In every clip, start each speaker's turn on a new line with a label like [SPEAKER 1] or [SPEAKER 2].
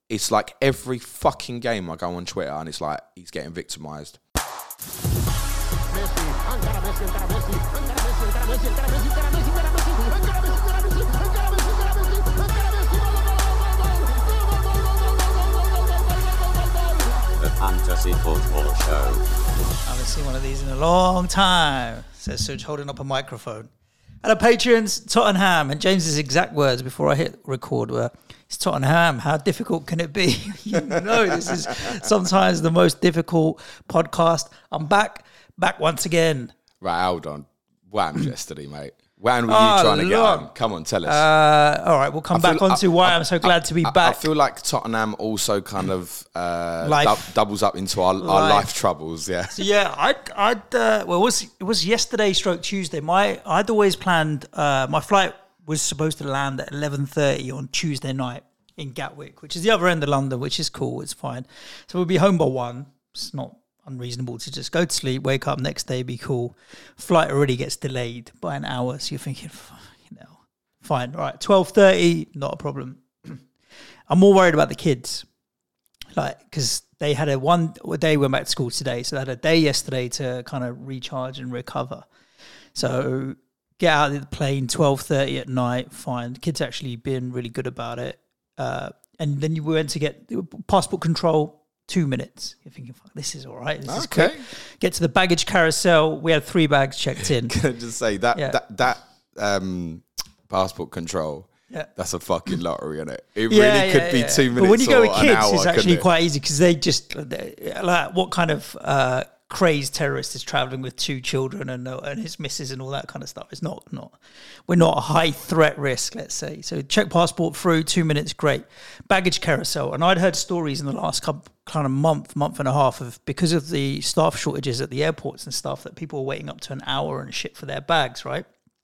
[SPEAKER 1] it's like every fucking game I go on Twitter and it's like he's getting victimised.
[SPEAKER 2] The Fantasy Football Show.
[SPEAKER 3] I haven't seen one of these in a long time, says Suj, holding up a microphone. And the patrons, Tottenham, and James's exact words before I hit record were, it's Tottenham, how difficult can it be? You know, this is sometimes the most difficult podcast. I'm back once again.
[SPEAKER 1] Right, hold on. What happened yesterday, mate? When were you trying to get home? Come on, tell us.
[SPEAKER 3] All right, we'll come back onto why I'm so glad to be back.
[SPEAKER 1] I feel like Tottenham also kind of doubles up into our life troubles, yeah.
[SPEAKER 3] So yeah, it was yesterday / Tuesday. I'd always planned, my flight was supposed to land at 11:30 on Tuesday night in Gatwick, which is the other end of London, which is cool, it's fine. So we'll be home by 1. It's not unreasonable to just go to sleep, wake up next day, be cool. Flight already gets delayed by an hour, so you're thinking, fine, right, 12:30, not a problem. I'm more worried about the kids, because they had a day went back to school today, so they had a day yesterday to kind of recharge and recover. So get out of the plane 12:30 at night, fine. The kids actually been really good about it, and then you went to get passport control. 2 minutes. You're thinking, fuck, this is all right. This is quick. Get to the baggage carousel. We had 3 bags checked in.
[SPEAKER 1] Can I just say that passport control?
[SPEAKER 3] Yeah.
[SPEAKER 1] That's a fucking lottery, isn't it? It really could be 2 minutes.
[SPEAKER 3] But when you go with kids,
[SPEAKER 1] hour,
[SPEAKER 3] it's actually quite easy because they just like what kind of crazed terrorist is traveling with 2 children and his missus and all that kind of stuff. It's not. We're not a high threat risk, let's say. So check passport through, 2 minutes, great. Baggage carousel, and I'd heard stories in the last month and a half of because of the staff shortages at the airports and stuff that people are waiting up to an hour and shit for their bags, right?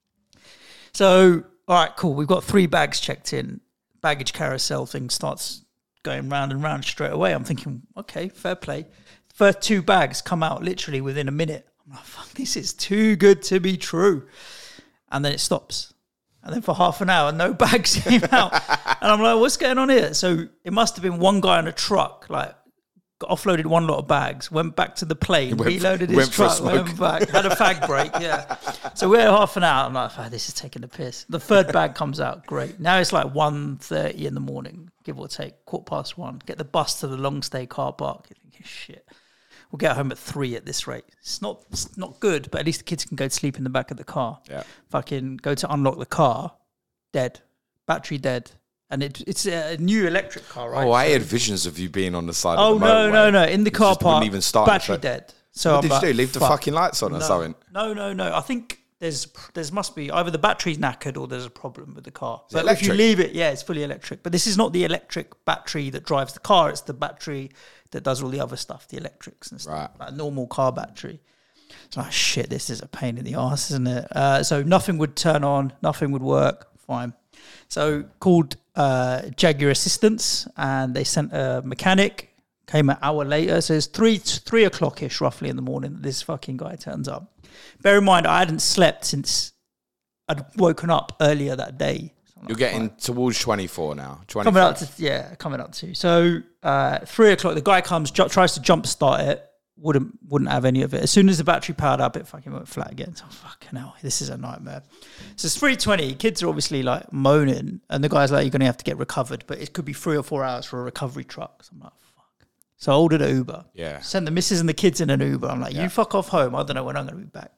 [SPEAKER 3] So, all right, cool. We've got 3 bags checked in. Baggage carousel thing starts going round and round straight away. I'm thinking, okay, fair play. First 2 bags come out literally within a minute. I'm like, fuck, this is too good to be true. And then it stops. And then for half an hour, no bags came out. And I'm like, what's going on here? So it must have been one guy on a truck, offloaded one lot of bags, went back to the plane, reloaded his truck, went back, had a fag break, yeah. So we're half an hour. I'm like, this is taking the piss. The 3rd bag comes out, great. Now it's like 1:30 in the morning, give or take, 1:15. Get the bus to the long stay car park. You're thinking, shit. We'll get home at 3 at this rate. It's not good, but at least the kids can go to sleep in the back of the car.
[SPEAKER 1] Yeah.
[SPEAKER 3] Fucking go to unlock the car, dead, battery dead, and it's a new electric car, right?
[SPEAKER 1] Oh, I had visions of you being on the side of the motorway.
[SPEAKER 3] No, in the car park,
[SPEAKER 1] even start
[SPEAKER 3] battery dead. So
[SPEAKER 1] what did you do? Leave the fucking lights on or something?
[SPEAKER 3] No. I think there's must be either the battery's knackered or there's a problem with the car.
[SPEAKER 1] Is it
[SPEAKER 3] but if you
[SPEAKER 1] electric?
[SPEAKER 3] leave it, it's fully electric. But this is not the electric battery that drives the car. It's the battery that does all the other stuff, the electrics and stuff,
[SPEAKER 1] right.
[SPEAKER 3] Like a normal car battery. It's like, shit, this is a pain in the arse, isn't it? So nothing would turn on, nothing would work. Fine. So called Jaguar Assistance, and they sent a mechanic. Came an hour later, so it's 3 o'clock-ish roughly in the morning that this fucking guy turns up. Bear in mind, I hadn't slept since I'd woken up earlier that day.
[SPEAKER 1] You're getting towards 24 now. 25.
[SPEAKER 3] Coming up to. So 3 o'clock, the guy comes, tries to jump start it, wouldn't have any of it. As soon as the battery powered up, it fucking went flat again. So fucking hell, this is a nightmare. So it's 3:20. Kids are obviously like moaning, and the guy's like, "You're gonna have to get recovered, but it could be 3 or 4 hours for a recovery truck." So I'm like, fuck. So I ordered an Uber.
[SPEAKER 1] Yeah.
[SPEAKER 3] Sent the missus and the kids in an Uber. I'm like, you fuck off home. I don't know when I'm gonna be back.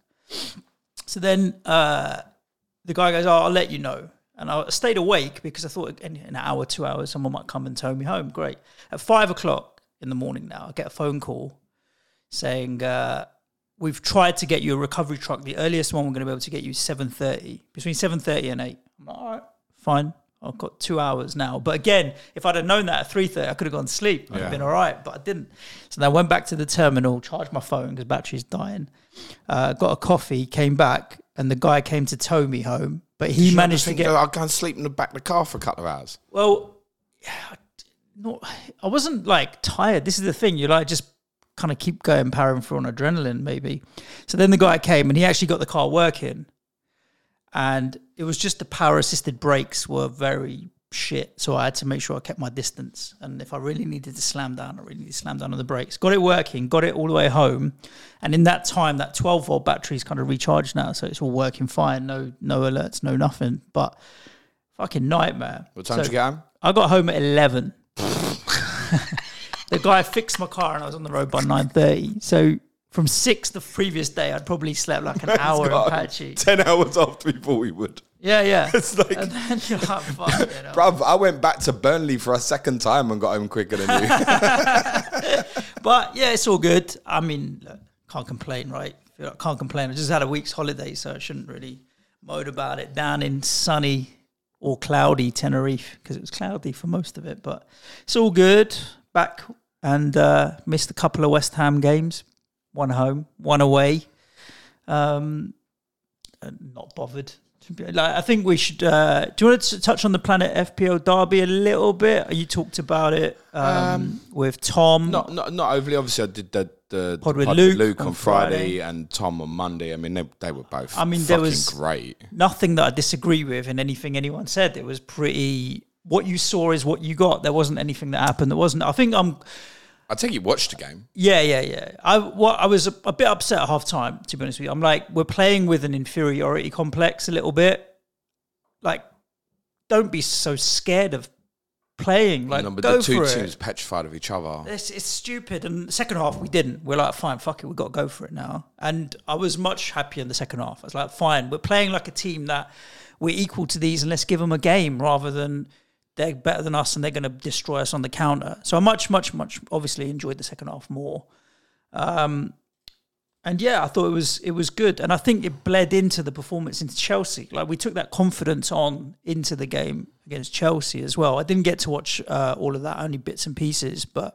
[SPEAKER 3] So then the guy goes, "I'll let you know." And I stayed awake because I thought in an hour, 2 hours, someone might come and tow me home. Great. At 5 o'clock in the morning now, I get a phone call saying, we've tried to get you a recovery truck. The earliest one we're going to be able to get you is 7:30, between 7:30 and 8. I'm like, all right, fine. I've got 2 hours now. But again, if I'd have known that at 3:30, I could have gone to sleep. I'd have been all right, but I didn't. So then I went back to the terminal, charged my phone because battery's dying, got a coffee, came back, and the guy came to tow me home. But he managed to get...
[SPEAKER 1] I'll go and sleep in the back of the car for a couple of hours.
[SPEAKER 3] Well, I wasn't like tired. This is the thing. You like just kind of keep going, powering through on adrenaline maybe. So then the guy came and he actually got the car working. And it was just the power assisted brakes were very shit. So I had to make sure I kept my distance. And if I really needed to slam down, I really needed to slam down on the brakes. Got it working, got it all the way home. And in that time, that 12-volt battery's kind of recharged now. So it's all working fine. No alerts, no nothing. But fucking nightmare.
[SPEAKER 1] What time did you get home?
[SPEAKER 3] I got home at 11. The guy fixed my car and I was on the road by 9:30. So from 6 the previous day, I'd probably slept like an hour in patchy.
[SPEAKER 1] 10 hours after we thought we would.
[SPEAKER 3] Yeah.
[SPEAKER 1] It's like,
[SPEAKER 3] and then you're like, fuck,
[SPEAKER 1] bruv, I went back to Burnley for a second time and got home quicker than you.
[SPEAKER 3] But yeah, it's all good. I mean, look, can't complain, right? Can't complain. I just had a week's holiday, so I shouldn't really moan about it. Down in sunny or cloudy Tenerife, because it was cloudy for most of it, but it's all good. Back and missed a couple of West Ham games. One home, one away. Not bothered. I think we should. Do you want to touch on the Planet FPL derby a little bit? You talked about it with Tom.
[SPEAKER 1] Not overly. Obviously, I did the
[SPEAKER 3] pod with Luke
[SPEAKER 1] on Friday and Tom on Monday. I mean, they were both. I mean,
[SPEAKER 3] there was
[SPEAKER 1] great.
[SPEAKER 3] Nothing that I disagree with in anything anyone said. It was pretty. What you saw is what you got. There wasn't anything that happened that wasn't. I think
[SPEAKER 1] I think you watched the game.
[SPEAKER 3] Yeah. I was a bit upset at half time, to be honest with you. I'm like, we're playing with an inferiority complex a little bit. Like, don't be so scared of playing. Like,
[SPEAKER 1] but
[SPEAKER 3] go
[SPEAKER 1] the two
[SPEAKER 3] for
[SPEAKER 1] teams
[SPEAKER 3] it.
[SPEAKER 1] petrified of each other.
[SPEAKER 3] It's stupid. And the second half, we didn't. We're like, fine, fuck it, we've got to go for it now. And I was much happier in the second half. I was like, fine, we're playing like a team that we're equal to these and let's give them a game rather than they're better than us and they're going to destroy us on the counter. So I much obviously enjoyed the second half more. And yeah, I thought it was good. And I think it bled into the performance into Chelsea. Like, we took that confidence on into the game against Chelsea as well. I didn't get to watch all of that, only bits and pieces, but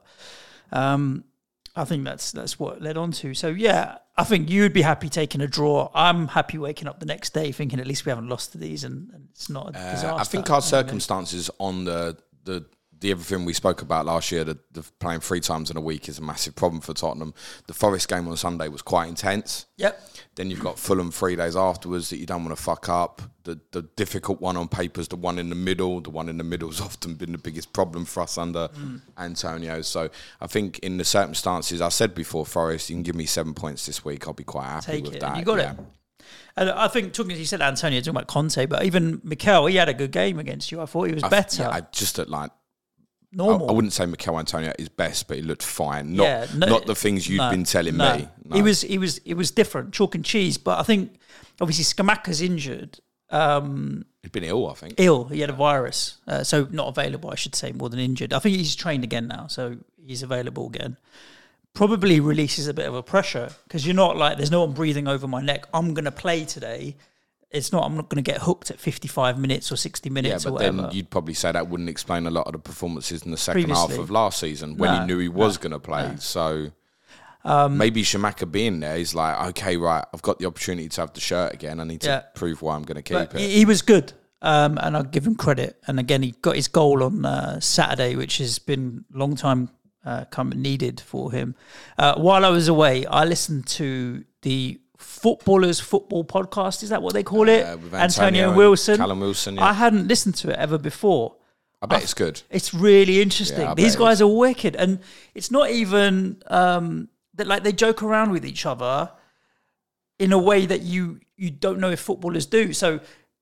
[SPEAKER 3] I think that's what it led on to. So yeah, I think you'd be happy taking a draw. I'm happy waking up the next day thinking at least we haven't lost to these and it's not a disaster.
[SPEAKER 1] I think our circumstances on the everything we spoke about last year, the playing 3 times in a week is a massive problem for Tottenham. The Forest game on Sunday was quite intense.
[SPEAKER 3] Yep.
[SPEAKER 1] Then you've got Fulham 3 days afterwards that you don't want to fuck up. The difficult one on paper is the one in the middle. The one in the middle has often been the biggest problem for us under Antonio. So I think in the circumstances, I said before, Forest, you can give me 7 points this week. I'll be quite happy with that.
[SPEAKER 3] You got it. And I think, you said Antonio, talking about Conte, but even Mikel, he had a good game against you. I thought he was better.
[SPEAKER 1] I just like...
[SPEAKER 3] Normal.
[SPEAKER 1] I wouldn't say Mikel Antonio is best, but he looked fine. Not the things you'd been telling me. No.
[SPEAKER 3] It was different, chalk and cheese. But I think obviously Scamacca's injured.
[SPEAKER 1] He'd been ill, I think.
[SPEAKER 3] He had a virus, so not available, I should say, more than injured. I think he's trained again now, so he's available again. Probably releases a bit of a pressure because you're not like, there's no one breathing over my neck. I'm going to play today. I'm not going to get hooked at 55 minutes or 60 minutes or whatever.
[SPEAKER 1] Then you'd probably say that wouldn't explain a lot of the performances in the second half of last season when he knew he was going to play. No. So maybe Scamacca being there, he's like, okay, right, I've got the opportunity to have the shirt again. I need to prove why I'm going to keep it.
[SPEAKER 3] He was good, and I'll give him credit. And again, he got his goal on Saturday, which has been a long time needed for him. While I was away, I listened to the Footballers Football Podcast, is that what they call it?
[SPEAKER 1] With
[SPEAKER 3] Antonio Wilson.
[SPEAKER 1] Callum Wilson, yeah.
[SPEAKER 3] I hadn't listened to it ever before.
[SPEAKER 1] I bet it's good.
[SPEAKER 3] It's really interesting.
[SPEAKER 1] Yeah,
[SPEAKER 3] these guys are wicked. And it's not even that, like, they joke around with each other in a way that you don't know if footballers do. So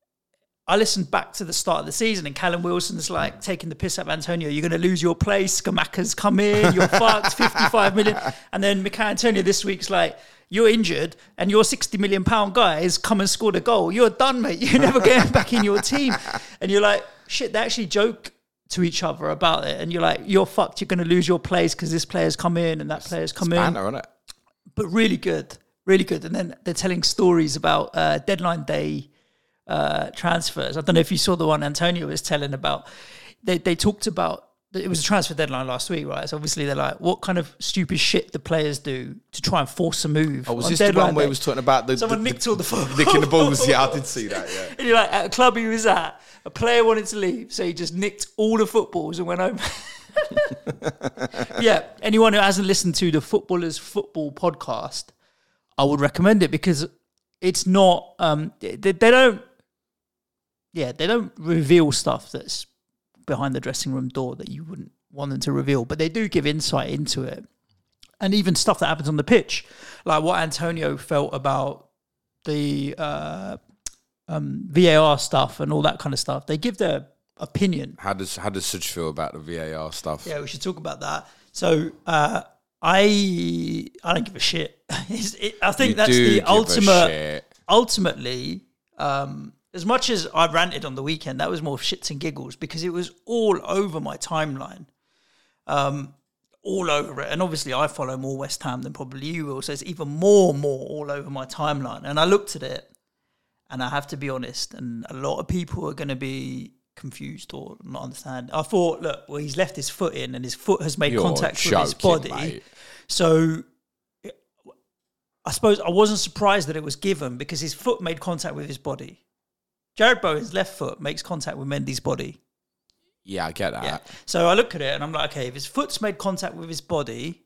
[SPEAKER 3] I listened back to the start of the season and Callum Wilson's like taking the piss out of Antonio. You're going to lose your place. Scamacca's come in. You're fucked. 55 million. And then Mikel Antonio this week's like, you're injured and your £60 million guy has come and scored a goal. You're done, mate. You're never getting back in your team. And you're like, shit, they actually joke to each other about it. And you're like, you're fucked. You're going to lose your place because this player's come in and that player's come in.
[SPEAKER 1] Banter, isn't it?
[SPEAKER 3] But really good. Really good. And then they're telling stories about deadline day transfers. I don't know if you saw the one Antonio was telling about. They talked about, it was a transfer deadline last week, right? So obviously they're like, what kind of stupid shit the players do to try and force a move?
[SPEAKER 1] Oh, was this the one where he was talking about
[SPEAKER 3] someone nicked all the footballs?
[SPEAKER 1] Nicking the balls, yeah, I did see that, yeah.
[SPEAKER 3] And you're like, at a club he was at, a player wanted to leave, so he just nicked all the footballs and went home. Yeah, anyone who hasn't listened to the Footballers Football Podcast, I would recommend it because it's not, they don't reveal stuff that's behind the dressing room door that you wouldn't want them to reveal. But they do give insight into it. And even stuff that happens on the pitch, like what Antonio felt about the VAR stuff and all that kind of stuff. They give their opinion.
[SPEAKER 1] How does Such feel about the VAR stuff?
[SPEAKER 3] Yeah, we should talk about that. So I don't give a shit. I think that's the ultimate. Ultimately, as much as I ranted on the weekend, that was more shits and giggles because it was all over my timeline. All over it. And obviously I follow more West Ham than probably you will, so it's even more all over my timeline. And I looked at it, and I have to be honest, and a lot of people are going to be confused or not understand. I thought, look, well, he's left his foot in and his foot has made contact with his body. Mate. So I suppose I wasn't surprised that it was given because his foot made contact with his body. Jared Bowen's left foot makes contact with Mendy's body.
[SPEAKER 1] Yeah, I get that.
[SPEAKER 3] Yeah. So I look at it and I'm like, okay, if his foot's made contact with his body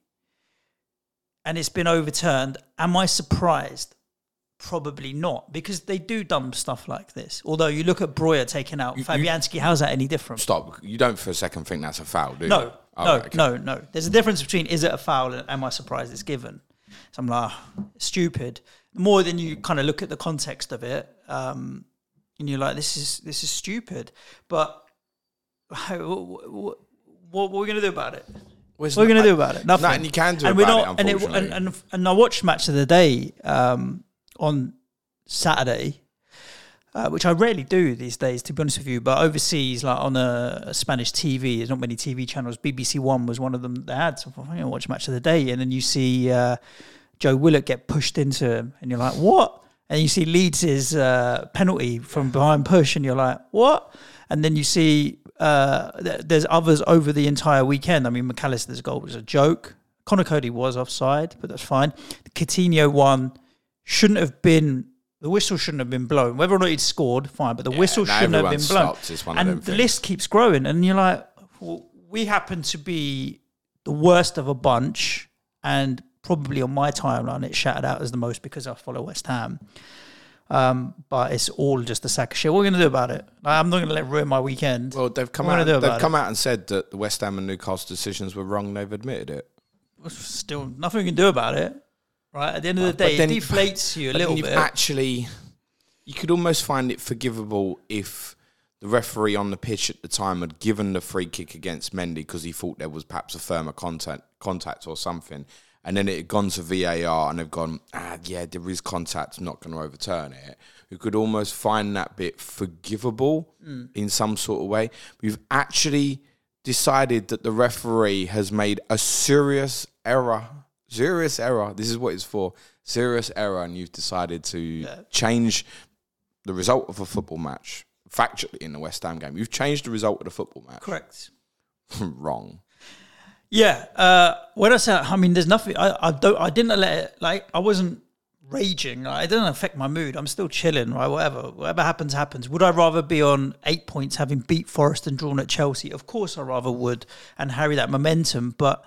[SPEAKER 3] and it's been overturned, am I surprised? Probably not, because they do dumb stuff like this. Although you look at Breuer taking out Fabianski, how's that any different?
[SPEAKER 1] Stop. You don't for a second think that's a foul, do you?
[SPEAKER 3] No. No. There's a difference between is it a foul and am I surprised it's given? So I'm like, stupid. More than you kind of look at the context of it, and you're like, this is stupid. But what are we going to do about it? What are we going to do about it? Nothing.
[SPEAKER 1] Nothing you can do about it, unfortunately.
[SPEAKER 3] And I watched Match of the Day on Saturday, which I rarely do these days, to be honest with you. But overseas, like on a Spanish TV, there's not many TV channels. BBC One was one of them they had. So I'm going to watch Match of the Day. And then you see Joe Willock get pushed into him. And you're like, what? And you see Leeds' penalty from behind push. And you're like, what? And then you see there's others over the entire weekend. I mean, McAllister's goal was a joke. Conor Cody was offside, but that's fine. The Coutinho one shouldn't have been... The whistle shouldn't have been blown. Whether or not he'd scored, fine, but the whistle shouldn't have been blown. And the list keeps growing. And you're like, well, we happen to be the worst of a bunch. And probably on my timeline, it shouted out as the most because I follow West Ham. But it's all just a sack of shit. What are we going to do about it? I'm not going to let it ruin my weekend.
[SPEAKER 1] Well, they've come out and said that the West Ham and Newcastle decisions were wrong. They've admitted it.
[SPEAKER 3] Still, nothing we can do about it. Right, at the end of the day, it deflates you a little bit. Actually,
[SPEAKER 1] you could almost find it forgivable if the referee on the pitch at the time had given the free kick against Mendy because he thought there was perhaps a firmer contact or something, and then it had gone to VAR and they've gone, there is contact, I'm not going to overturn it. You could almost find that bit forgivable in some sort of way. We've actually decided that the referee has made a serious error. Serious error. This is what it's for. Serious error, and you've decided to change the result of a football match. Factually, in the West Ham game, you've changed the result of the football match.
[SPEAKER 3] Correct.
[SPEAKER 1] Wrong.
[SPEAKER 3] Yeah. When I say, I mean, there's nothing. I didn't let it. Like, I wasn't raging. Like, it didn't affect my mood. I'm still chilling. Right. Whatever happens, happens. Would I rather be on 8 points, having beat Forest and drawn at Chelsea? Of course, I rather would, and harry that momentum. But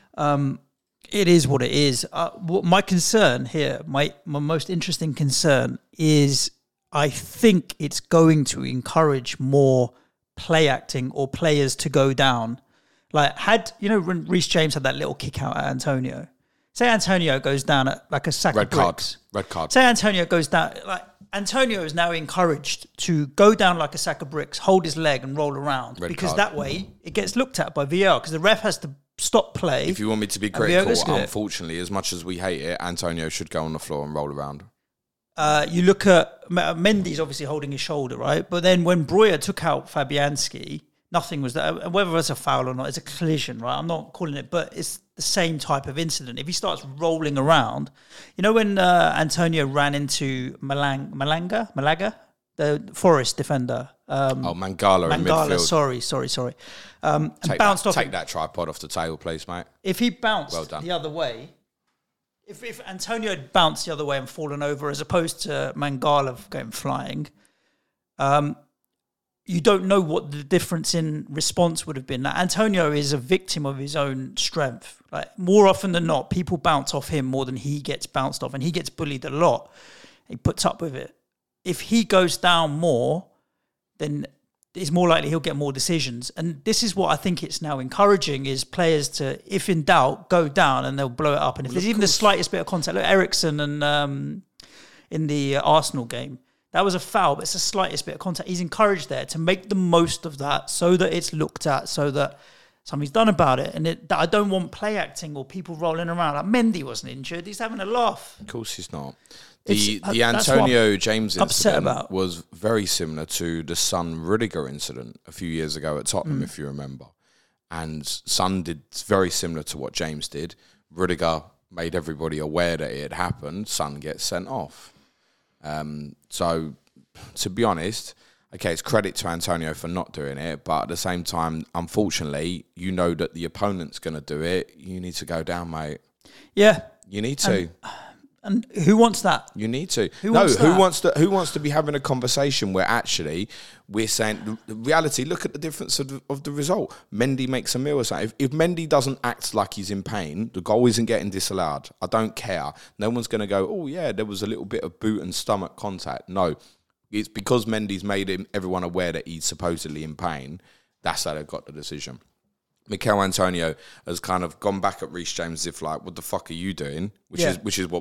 [SPEAKER 3] it is what it is. My concern here, my most interesting concern is I think it's going to encourage more play acting or players to go down. Like when Reece James had that little kick out at Antonio. Say Antonio goes down at like a sack of bricks.
[SPEAKER 1] Red card.
[SPEAKER 3] Say Antonio goes down, like Antonio is now encouraged to go down like a sack of bricks, hold his leg and roll around. Because that way it gets looked at by VAR because the ref has to stop play.
[SPEAKER 1] If you want me to be critical, unfortunately, as much as we hate it, Antonio should go on the floor and roll around.
[SPEAKER 3] You look at Mendy's obviously holding his shoulder, right? But then when Breuer took out Fabianski, nothing was there. Whether it's a foul or not, it's a collision, right? I'm not calling it, but it's the same type of incident. If he starts rolling around, when Antonio ran into Malaga, the Forest defender.
[SPEAKER 1] Mangala in midfield.
[SPEAKER 3] Sorry. And bounced off.
[SPEAKER 1] Take that tripod off the table, please, mate.
[SPEAKER 3] If he bounced the other way, if Antonio had bounced the other way and fallen over as opposed to Mangala going flying, you don't know what the difference in response would have been. Now, Antonio is a victim of his own strength. Like, more often than not, people bounce off him more than he gets bounced off, and he gets bullied a lot. He puts up with it. If he goes down more, then it's more likely he'll get more decisions. And this is what I think it's now encouraging is players to, if in doubt, go down and they'll blow it up. And if there's even the slightest bit of contact, look, Ericsson and in the Arsenal game, that was a foul, but it's the slightest bit of contact. He's encouraged there to make the most of that so that it's looked at, so that something's done about it. And that I don't want play acting or people rolling around. Like Mendy wasn't injured. He's having a laugh.
[SPEAKER 1] Of course he's not. The Antonio James incident was very similar to the Son Rudiger incident a few years ago at Tottenham, if you remember. And Son did very similar to what James did. Rudiger made everybody aware that it had happened. Son gets sent off. So, to be honest, okay, it's credit to Antonio for not doing it, but at the same time, unfortunately, you know that the opponent's going to do it. You need to go down, mate.
[SPEAKER 3] Yeah.
[SPEAKER 1] You need to.
[SPEAKER 3] And who wants that?
[SPEAKER 1] You need to.
[SPEAKER 3] Who wants
[SPEAKER 1] to be having a conversation where actually we're saying the reality? Look at the difference of the result. Mendy makes a meal or something. If Mendy doesn't act like he's in pain, the goal isn't getting disallowed. I don't care. No one's going to go, oh yeah, there was a little bit of boot and stomach contact. No, it's because Mendy's made everyone aware that he's supposedly in pain. That's how they've got the decision. Mikel Antonio has kind of gone back at Reece James as if like, what the fuck are you doing? Which is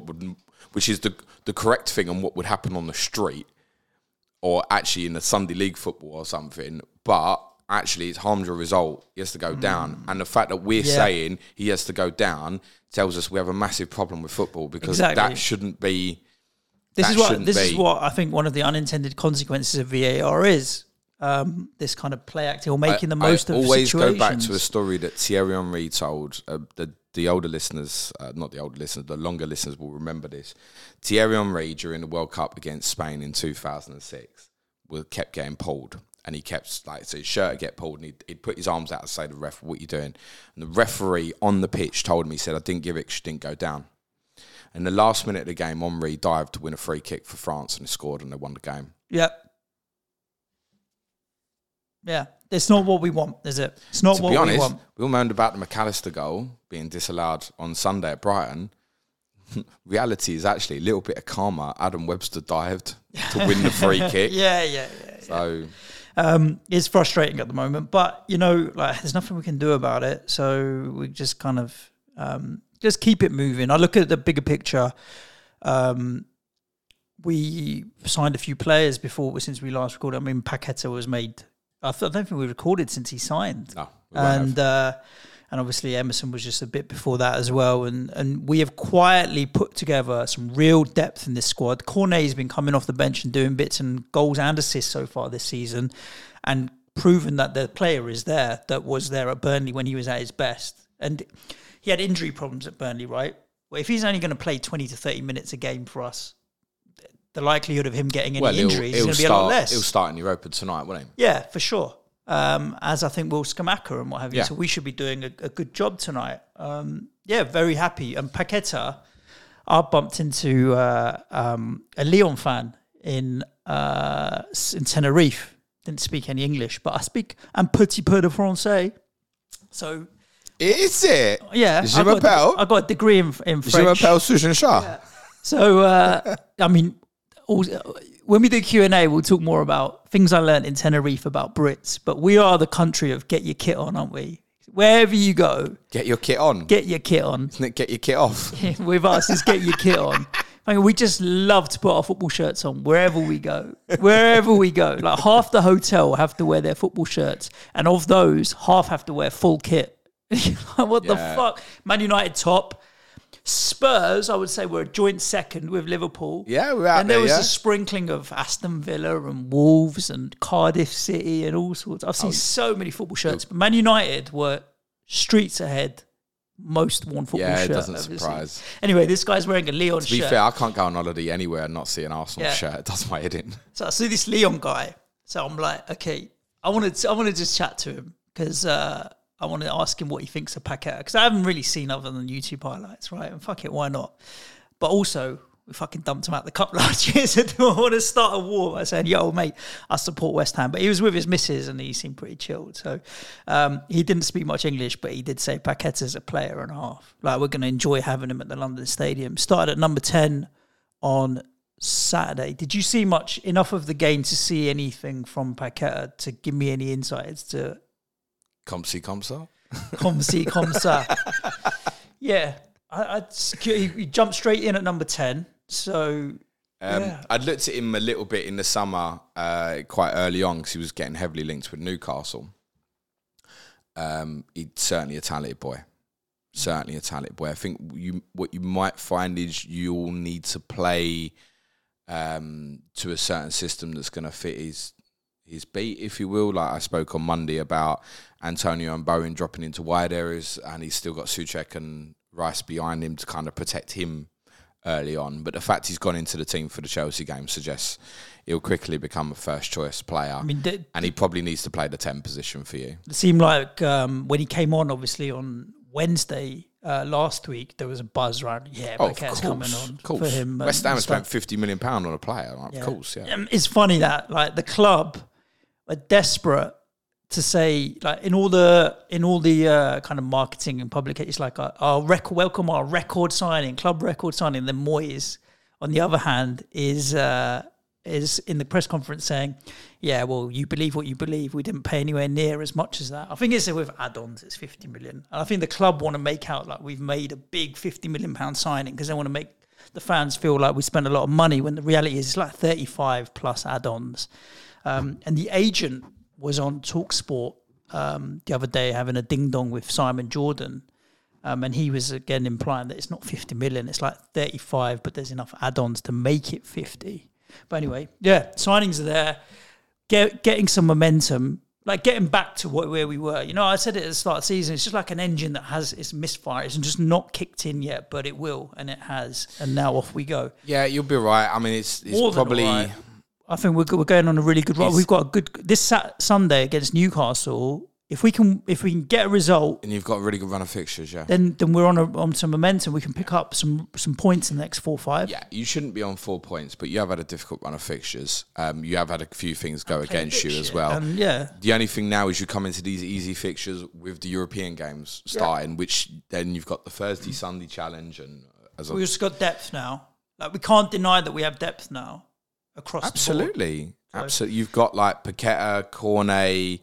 [SPEAKER 1] the correct thing and what would happen on the street or actually in the Sunday League football or something. But actually it's harmed your result. He has to go down. And the fact that we're saying he has to go down tells us we have a massive problem with football because that shouldn't be. This is what I think one of the unintended consequences of VAR is.
[SPEAKER 3] This kind of play acting or making the most of situations. I always
[SPEAKER 1] go back to a story that Thierry Henry told. The older listeners, not the older listeners, the longer listeners will remember this. Thierry Henry, during the World Cup against Spain in 2006, kept getting pulled. And he kept, so his shirt would get pulled and he'd put his arms out and say to the ref, what are you doing? And the referee on the pitch told me, he said, I didn't give it because she didn't go down. In the last minute of the game, Henry dived to win a free kick for France and he scored and they won the game.
[SPEAKER 3] Yep. Yeah, it's not what we want, is it? It's not what we want. To be honest,
[SPEAKER 1] we all moaned about the McAllister goal being disallowed on Sunday at Brighton. Reality is actually a little bit of karma. Adam Webster dived to win the free kick.
[SPEAKER 3] Yeah.
[SPEAKER 1] So
[SPEAKER 3] it's frustrating at the moment, but there's nothing we can do about it. So we just kind of just keep it moving. I look at the bigger picture. We signed a few players since we last recorded. I mean, Paqueta was made. I don't think we recorded since he signed.
[SPEAKER 1] No,
[SPEAKER 3] and obviously Emerson was just a bit before that as well. And we have quietly put together some real depth in this squad. Cornet's been coming off the bench and doing bits and goals and assists so far this season and proven that the player is there that was there at Burnley when he was at his best. And he had injury problems at Burnley, right? Well, if he's only going to play 20 to 30 minutes a game for us, the likelihood of him getting any injuries is going to be a lot less.
[SPEAKER 1] He'll start in Europa tonight, won't he?
[SPEAKER 3] Yeah, for sure. As I think will Scamacca and what have you. So we should be doing a good job tonight. Very happy. And Paqueta, I bumped into a Lyon fan in Tenerife. Didn't speak any English, but I speak un petit peu de français. So...
[SPEAKER 1] Is it?
[SPEAKER 3] Yeah. I got a degree in French.
[SPEAKER 1] Je m'appelle Sujan Shah.
[SPEAKER 3] Yeah. So, I mean... when we do Q&A, we'll talk more about things I learned in Tenerife about Brits. But we are the country of get your kit on, aren't we? Wherever you go.
[SPEAKER 1] Get your kit on.
[SPEAKER 3] Get your kit on.
[SPEAKER 1] Isn't it get your kit off?
[SPEAKER 3] With us, it's get your kit on. I mean, we just love to put our football shirts on wherever we go. Wherever we go. Like half the hotel have to wear their football shirts. And of those, half have to wear full kit. What the fuck? Man United top. Spurs, I would say, were a joint second with Liverpool.
[SPEAKER 1] Yeah, we're out
[SPEAKER 3] and there was a sprinkling of Aston Villa and Wolves and Cardiff City and all sorts. I've seen so many football shirts. But Man United were streets ahead, most worn football shirt.
[SPEAKER 1] Yeah, it doesn't surprise.
[SPEAKER 3] Anyway, this guy's wearing a Lyon shirt.
[SPEAKER 1] To be fair, I can't go on holiday anywhere and not see an Arsenal shirt. It does my head in.
[SPEAKER 3] So I see this Lyon guy. So I'm like, okay, I want to just chat to him because... I want to ask him what he thinks of Paqueta because I haven't really seen other than YouTube highlights, right? And fuck it, why not? But also, we fucking dumped him out the cup last year, so do I want to start a war by saying, yo, mate, I support West Ham. But he was with his missus and he seemed pretty chilled. So he didn't speak much English, but he did say Paqueta's a player and a half. Like, we're going to enjoy having him at the London Stadium. Started at number 10 on Saturday. Did you see enough of the game to see anything from Paqueta to give me any insight as to
[SPEAKER 1] Comsa?
[SPEAKER 3] Yeah, he jumped straight in at number 10. So
[SPEAKER 1] I'd looked at him a little bit in the summer, quite early on, because he was getting heavily linked with Newcastle. He's certainly a talented boy. I think what you might find is you'll need to play to a certain system that's going to fit his beat, if you will. Like I spoke on Monday about Antonio and Bowen dropping into wide areas, and he's still got Souček and Rice behind him to kind of protect him early on. But the fact he's gone into the team for the Chelsea game suggests he'll quickly become a first choice player. I mean, and he probably needs to play the 10 position for you.
[SPEAKER 3] It seemed like when he came on, obviously on Wednesday last week, there was a buzz around. Yeah, Paqueta's coming on for him.
[SPEAKER 1] West Ham has spent £50 million on a player. Of course, yeah.
[SPEAKER 3] It's funny that like the club are desperate to say, like in all the kind of marketing and public, it's like our welcome our record signing, club record signing. Then Moyes, on the other hand, is in the press conference saying, yeah, well, you believe what you believe. We didn't pay anywhere near as much as that. I think it's with add-ons, it's 50 million. And I think the club want to make out like we've made a big £50 million signing because they want to make the fans feel like we spent a lot of money, when the reality is it's like 35 plus add-ons. And the agent was on TalkSport the other day having a ding-dong with Simon Jordan. And he was again implying that it's not 50 million, it's like 35, but there's enough add-ons to make it 50. But anyway, yeah, signings are there. Getting some momentum, like getting back to where we were. You know, I said it at the start of the season, it's just like an engine that has its misfire. It's just not kicked in yet, but it will, and it has. And now off we go.
[SPEAKER 1] Yeah, you'll be right. I mean, it's probably...
[SPEAKER 3] Right. I think we're going on a really good run. We've got a good... This Sunday against Newcastle... If we can get a result,
[SPEAKER 1] and you've got a really good run of fixtures, yeah,
[SPEAKER 3] then we're on some momentum. We can pick up some points in the next 4 or 5.
[SPEAKER 1] Yeah, you shouldn't be on 4 points, but you have had a difficult run of fixtures. You have had a few things go against you as well.
[SPEAKER 3] Yeah,
[SPEAKER 1] the only thing now is you come into these easy fixtures with the European games starting, which then you've got the Thursday Sunday challenge, and
[SPEAKER 3] we just got depth now. Like we can't deny that we have depth now across.
[SPEAKER 1] Absolutely, absolutely. You've got like Paqueta, Cornet.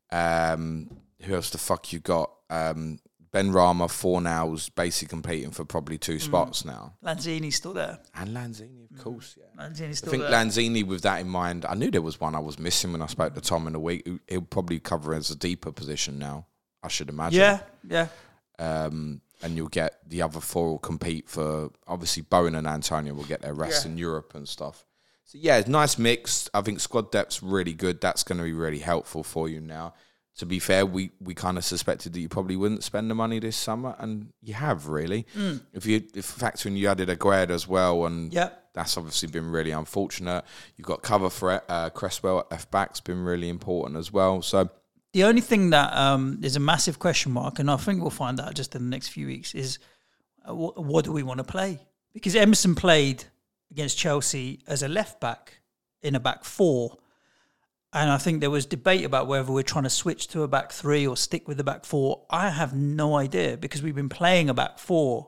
[SPEAKER 1] Who else the fuck you got? Benrahma, Fornals, basically competing for probably 2 spots now.
[SPEAKER 3] Lanzini's still there.
[SPEAKER 1] And Lanzini, of course, yeah.
[SPEAKER 3] Lanzini's still
[SPEAKER 1] there. I think
[SPEAKER 3] there.
[SPEAKER 1] Lanzini, with that in mind, I knew there was one I was missing when I spoke to Tom in the week. He'll probably cover as a deeper position now, I should imagine.
[SPEAKER 3] Yeah.
[SPEAKER 1] And you'll get the other 4 will compete for, obviously Bowen and Antonio will get their rest in Europe and stuff. So yeah, it's nice mix. I think squad depth's really good. That's going to be really helpful for you now. To be fair, we kind of suspected that you probably wouldn't spend the money this summer, and you have really. If factoring you added Aguerd as well, and that's obviously been really unfortunate. You've got cover for Cresswell at left back's been really important as well. So
[SPEAKER 3] the only thing that is a massive question mark, and I think we'll find out just in the next few weeks, is what do we want to play? Because Emerson played against Chelsea as a left back in a back 4. And I think there was debate about whether we're trying to switch to a back 3 or stick with the back 4. I have no idea because we've been playing a back 4.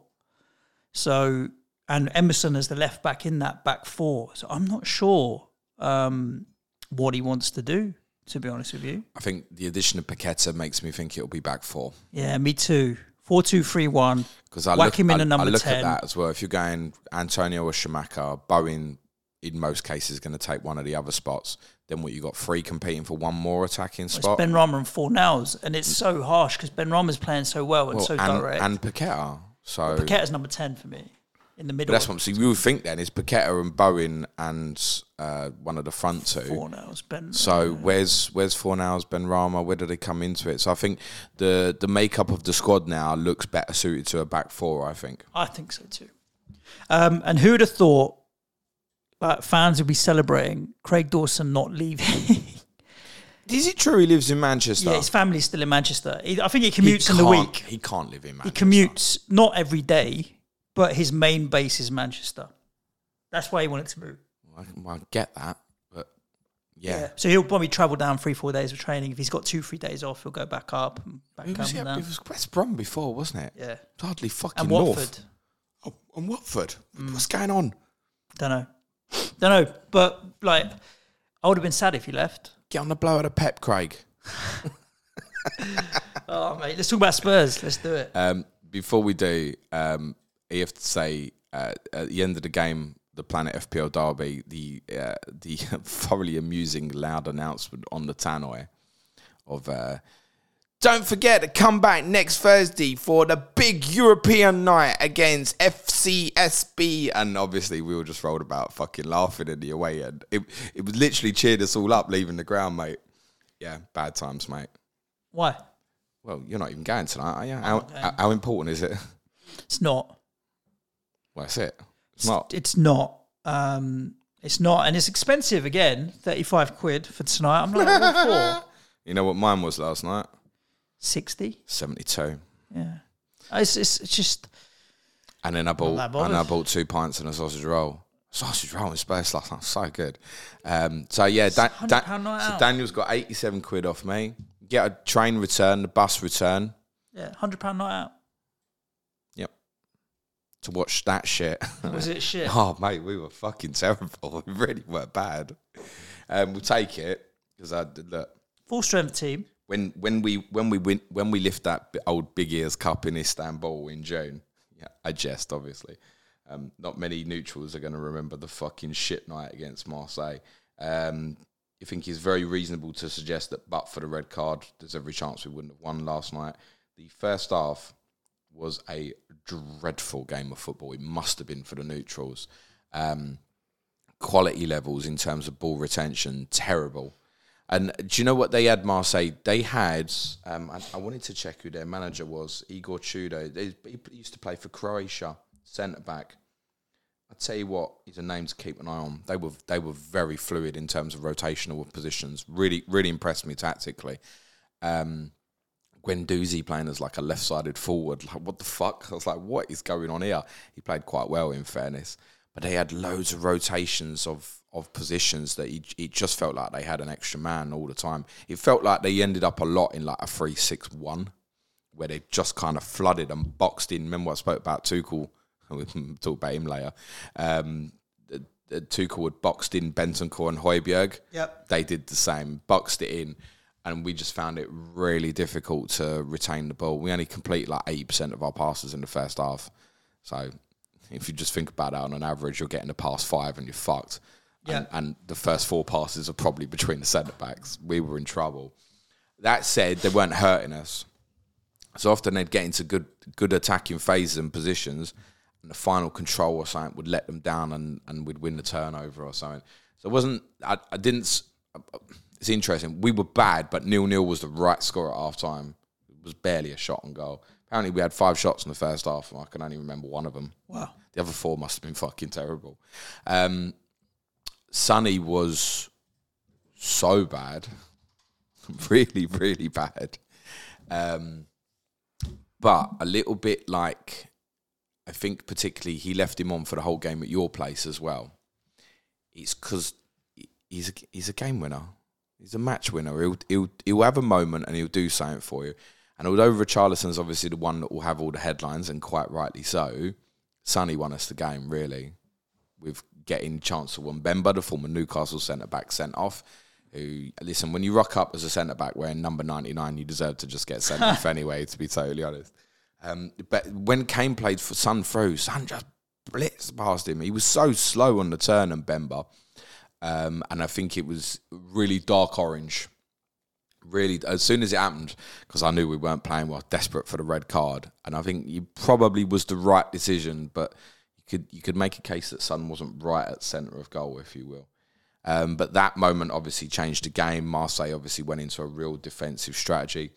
[SPEAKER 3] So, and Emerson as the left back in that back 4. So I'm not sure what he wants to do, to be honest with you.
[SPEAKER 1] I think the addition of Paqueta makes me think it'll be back 4.
[SPEAKER 3] Yeah, me too. 4-2-3-1. Because I look at
[SPEAKER 1] that as well. If you're going Antonio or Scamacca, Bowen in most cases going to take one of the other spots. Then what you got 3 competing for one more attacking spot.
[SPEAKER 3] It's Benrahma and Fornals, and it's so harsh because Benrahma's playing so well and so direct.
[SPEAKER 1] And Paqueta. So
[SPEAKER 3] Paqueta's number 10 for me in the middle.
[SPEAKER 1] But that's what I'm saying. You would think then is Paqueta and Bowen and one of the front 2.
[SPEAKER 3] Fornals,
[SPEAKER 1] So where's Fornals, Benrahma? Where do they come into it? So I think the makeup of the squad now looks better suited to a back 4. I think
[SPEAKER 3] so too. And who would have thought? Fans would be celebrating Craig Dawson not leaving.
[SPEAKER 1] Is it true he lives in Manchester?
[SPEAKER 3] Yeah, his family's still in Manchester. I think he commutes in the week.
[SPEAKER 1] He can't live in Manchester.
[SPEAKER 3] He commutes not every day, but his main base is Manchester. That's why he wanted to move.
[SPEAKER 1] I get that, but yeah.
[SPEAKER 3] So he'll probably travel down 3-4 days of training. If he's got 2-3 days off, he'll go back up and back down.
[SPEAKER 1] It was West Brom before, wasn't it?
[SPEAKER 3] Yeah.
[SPEAKER 1] Hardly fucking
[SPEAKER 3] and
[SPEAKER 1] north.
[SPEAKER 3] Watford.
[SPEAKER 1] Oh, and Watford. What's going on?
[SPEAKER 3] Don't know. Don't know, but like, I would have been sad if he left.
[SPEAKER 1] Get on the blow of the pep, Craig.
[SPEAKER 3] Oh, mate, let's talk about Spurs. Let's do it.
[SPEAKER 1] Before we do, you have to say at the end of the game, the Planet FPL derby, the thoroughly amusing loud announcement on the tannoy of don't forget to come back next Thursday for the big European night against FCSB. And obviously we were just rolled about fucking laughing in the away end. It was literally cheered us all up leaving the ground, mate. Yeah, bad times, mate.
[SPEAKER 3] Why?
[SPEAKER 1] Well, you're not even going tonight, are you?
[SPEAKER 3] Okay.
[SPEAKER 1] How important is it?
[SPEAKER 3] It's not.
[SPEAKER 1] Well, that's it. It's not.
[SPEAKER 3] It's not. It's not. And it's expensive again. 35 quid for tonight. I'm not all for.
[SPEAKER 1] You know what mine was last night?
[SPEAKER 3] 60.
[SPEAKER 1] 72.
[SPEAKER 3] Yeah. It's just.
[SPEAKER 1] And then I
[SPEAKER 3] that bothered.
[SPEAKER 1] bought 2 pints and a sausage roll. Sausage roll in Spurs last night. So good. So yeah,
[SPEAKER 3] £100 night out.
[SPEAKER 1] Daniel's got 87 quid off me. Get a train return, the bus return.
[SPEAKER 3] Yeah, £100 night out.
[SPEAKER 1] Yep. To watch that shit.
[SPEAKER 3] Was it shit?
[SPEAKER 1] Oh, mate, we were fucking terrible. We really were bad. We'll take it because I did look.
[SPEAKER 3] Full strength team.
[SPEAKER 1] When we lift that old Big Ears Cup in Istanbul in June. Yeah, I jest, obviously. Not many neutrals are going to remember the fucking shit night against Marseille. I think it's very reasonable to suggest that but for the red card, there's every chance we wouldn't have won last night. The first half was a dreadful game of football. It must have been for the neutrals. Quality levels in terms of ball retention, terrible. And do you know what they had, Marseille? They had, I wanted to check who their manager was, Igor Tudor. He used to play for Croatia, centre-back. I'll tell you what, he's a name to keep an eye on. They were very fluid in terms of rotational positions. Really, really impressed me tactically. Guendouzi playing as like a left-sided forward. Like, what the fuck? I was like, what is going on here? He played quite well, in fairness. But they had loads of rotations of positions that it just felt like they had an extra man all the time. It felt like they ended up a lot in like a 3-6-1, where they just kind of flooded and boxed in. Remember what I spoke about Tuchel? We'll talk about him later. Tuchel had boxed in Bentancur and Højbjerg.
[SPEAKER 3] Yep.
[SPEAKER 1] They did the same, boxed it in, and we just found it really difficult to retain the ball. We only complete like 80% of our passes in the first half. So if you just think about that on an average, you're getting a pass 5 and you're fucked.
[SPEAKER 3] Yeah.
[SPEAKER 1] And the first 4 passes are probably between the centre-backs. We were in trouble. That said, they weren't hurting us. So often they'd get into good attacking phases and positions, and the final control or something would let them down and we'd win the turnover or something. So it wasn't, it's interesting. We were bad, but 0-0 was the right score at half-time. It was barely a shot on goal. Apparently we had 5 shots in the first half, and I can only remember 1 of them.
[SPEAKER 3] Wow.
[SPEAKER 1] The other 4 must have been fucking terrible. Sonny was so bad. Really, really bad. But a little bit like, I think particularly he left him on for the whole game at your place as well. It's because he's a game winner. He's a match winner. He'll have a moment and he'll do something for you. And although Richarlison's obviously the one that will have all the headlines, and quite rightly so, Sonny won us the game, really, with getting Chancellor Mbemba, the former Newcastle centre-back, sent off. Who, listen, when you rock up as a centre-back wearing number 99, you deserve to just get sent off anyway, to be totally honest. But when Kane played for Son through, Son just blitzed past him. He was so slow on the turn, and Mbemba. And I think it was really dark orange. Really, as soon as it happened, because I knew we weren't playing well, desperate for the red card. And I think it probably was the right decision, but you could make a case that Son wasn't right at centre of goal, if you will. But that moment obviously changed the game. Marseille obviously went into a real defensive strategy.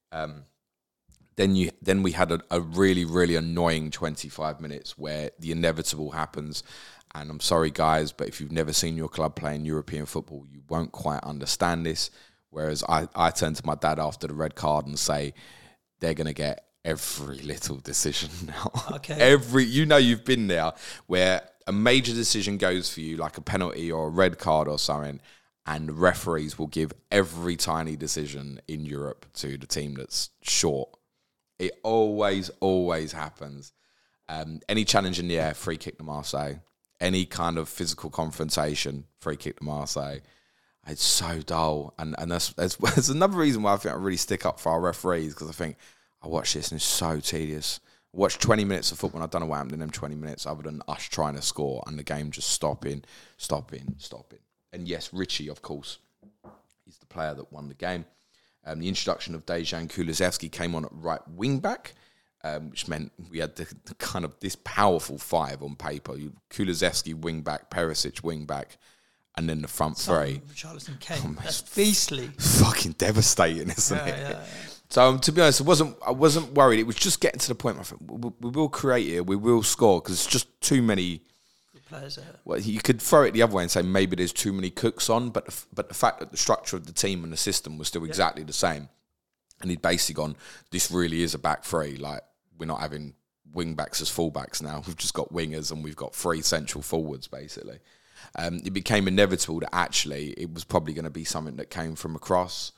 [SPEAKER 1] Then we had a really, really annoying 25 minutes where the inevitable happens. And I'm sorry, guys, but if you've never seen your club playing European football, you won't quite understand this. Whereas I turn to my dad after the red card and say, they're going to get every little decision now.
[SPEAKER 3] Okay.
[SPEAKER 1] You've been there, where a major decision goes for you, like a penalty or a red card or something, and referees will give every tiny decision in Europe to the team that's short. It always, always happens. Any challenge in the air, free kick to Marseille. any kind of physical confrontation, free kick to Marseille. It's so dull. And that's another reason why I think I really stick up for our referees, because I think I watch this and it's so tedious. I watched 20 minutes of football and I don't know what happened in them 20 minutes other than us trying to score and the game just stopping. And yes, Richie, of course, is the player that won the game. The introduction of Dejan Kulusevski came on at right wing back, which meant we had the kind of this powerful five on paper. Kulusevski wing back, Perisic wing back, and then the front three.
[SPEAKER 3] Richarlison, Kane. That's beastly.
[SPEAKER 1] Fucking devastating, isn't it? Yeah. So to be honest, I wasn't worried. It was just getting to the point. I think we will create it, we will score, because it's just too many
[SPEAKER 3] players there.
[SPEAKER 1] Well, you could throw it the other way and say maybe there's too many cooks on, but the fact that the structure of the team and the system was still exactly the same, and he'd basically gone, this really is a back three. Like, we're not having wing backs as fullbacks now. We've just got wingers and we've got three central forwards, basically. It became inevitable that actually it was probably going to be something that came from across.